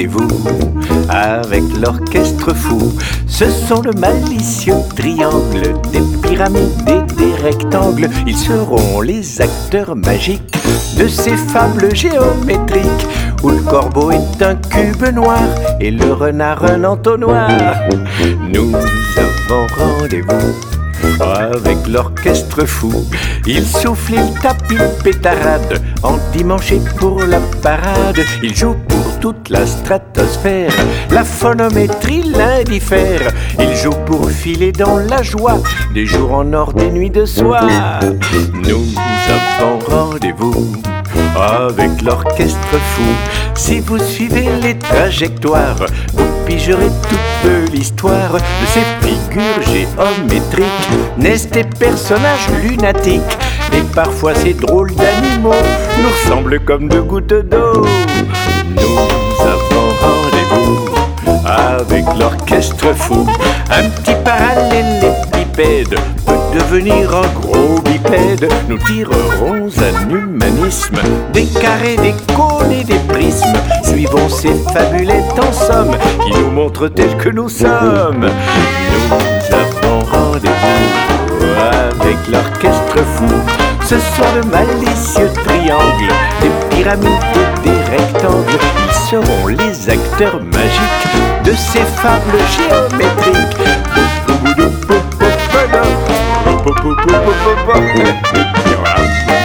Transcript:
rendez-vous avec l'orchestre fou. Ce sont le malicieux triangle, des pyramides et des rectangles. Ils seront les acteurs magiques de ces fables géométriques où le corbeau est un cube noir et le renard un entonnoir. Nous avons rendez-vous avec l'orchestre fou. Il souffle, il tape, il pétarade, endimanché pour la parade. Il joue pour toute la stratosphère, la phonométrie l'indifère. Il joue pour filer dans la joie, des jours en or, des nuits de soie. Nous avons rendez-vous avec l'orchestre fou. Si vous suivez les trajectoires, vous pigerez toute l'histoire de ces figures géométriques. Naissent des personnages lunatiques, et parfois ces drôles d'animaux nous ressemblent comme deux gouttes d'eau. Nous avons rendez-vous avec l'orchestre fou. Un petit parallélépipède peut devenir un gros bipède. Nous tirerons un humanisme, des carrés, des cônes et des prismes. Suivons ces fabulettes en somme qui nous montrent tels que nous sommes. Nous avons rendez-vous avec l'orchestre fou. Ce sont le malicieux triangle, des pyramides et des rectangles. Ils seront les acteurs magiques de ces fables géométriques. Voilà.